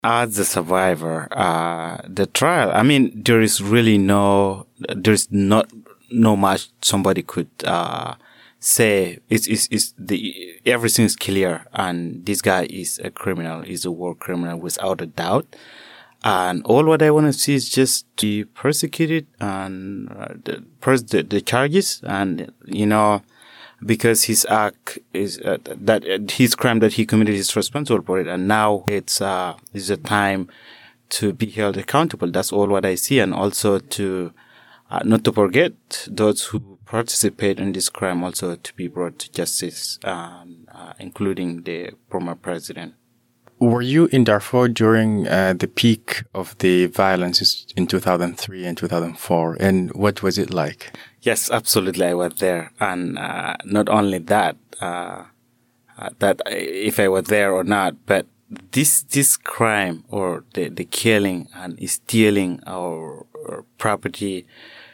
As a survivor, the trial, I mean, there's not no much somebody could say. Everything is clear, and this guy is a criminal. He's a war criminal without a doubt. And all what I want to see is just to be persecuted and the charges, and because his act is his crime that he committed is responsible for it, and now it's a time to be held accountable. That's all what I see, and also to not to forget those who participate in this crime also to be brought to justice, including the former president. Were you in Darfur during the peak of the violence in 2003 and 2004? And what was it like? Yes, absolutely. I was there. And not only that, that if I was there or not, but this crime or the killing and stealing our property,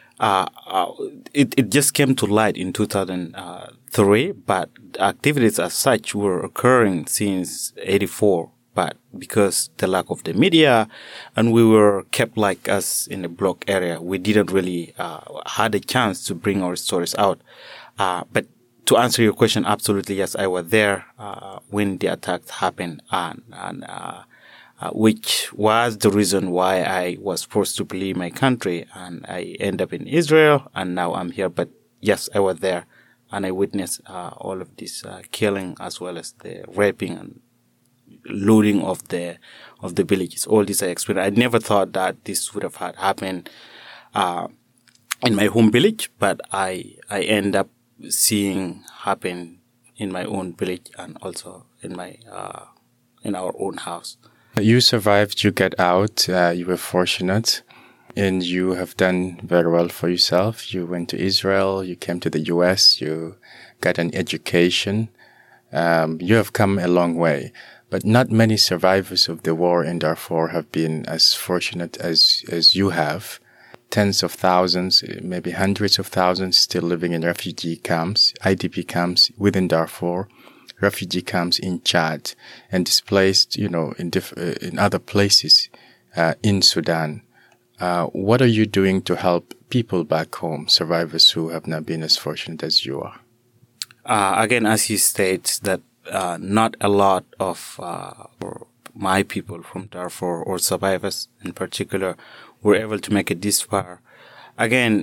it just came to light in 2003, but activities as such were occurring since 84. But because the lack of the media, and we were kept like us in the block area, we didn't really had a chance to bring our stories out. But to answer your question, absolutely yes, I was there when the attacks happened, and which was the reason why I was forced to leave my country, and I end up in Israel, and now I'm here. But yes, I was there, and I witnessed all of this killing as well as the raping and looting of the villages. All this I experienced. I never thought that this would have happened in my home village, but I end up seeing happen in my own village and also in my in our own house. You survived. You got out. You were fortunate, and you have done very well for yourself. You went to Israel. You came to the U.S. You got an education. You have come a long way. But not many survivors of the war in Darfur have been as fortunate as you have. Tens of thousands, maybe hundreds of thousands still living in refugee camps, IDP camps within Darfur, refugee camps in Chad, and displaced, in other places in Sudan. What are you doing to help people back home, survivors who have not been as fortunate as you are? Again, as you state, that not a lot of my people from Darfur or survivors in particular were able to make it this far. Again,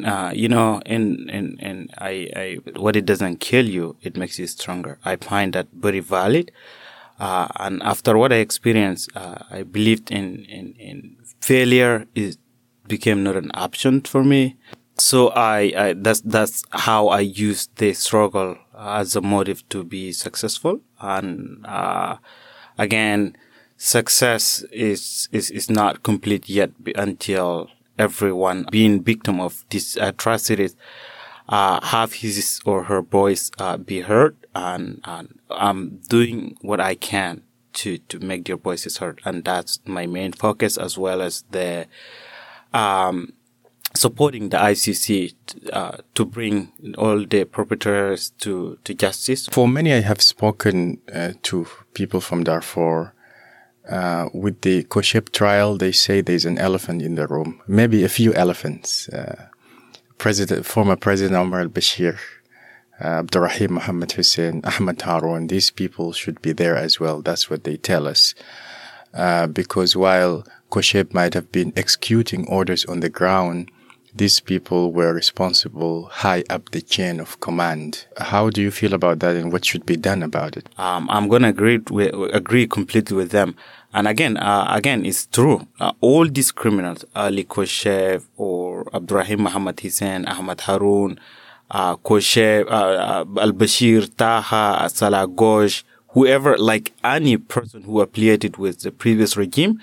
what it doesn't kill you, it makes you stronger. I find that very valid. And after what I experienced, I believed in failure. It became not an option for me. So that's how I used the struggle as a motive to be successful. And again, success is not complete yet until everyone being victim of these atrocities have his or her voice be heard, and I'm doing what I can to make their voices heard, and that's my main focus, as well as the supporting the ICC to bring all the perpetrators to justice. For many, I have spoken to people from Darfur. With the Kosheb trial, they say there's an elephant in the room, maybe a few elephants. Former President Omar al-Bashir, Abdurrahim Mohammed Hussein, Ahmed Haroun, these people should be there as well. That's what they tell us. Because while Kosheb might have been executing orders on the ground, these people were responsible high up the chain of command. How do you feel about that, and what should be done about it? I'm going to agree completely with them. And again, it's true. All these criminals, Ali Kosheb or Abdurrahim Mohammed Hussein, Ahmad Haroun, Kosheb, al-Bashir, Taha, Salah Ghosh, whoever, like any person who affiliated with the previous regime,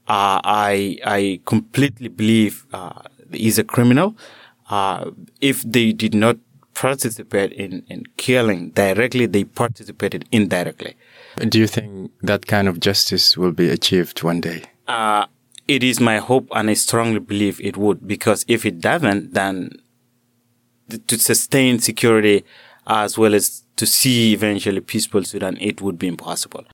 I completely believe is a criminal. If they did not participate in killing directly, they participated indirectly. Do you think that kind of justice will be achieved one day? It is my hope, and I strongly believe it would, because if it doesn't, then to sustain security as well as to see eventually peaceful Sudan, it would be impossible.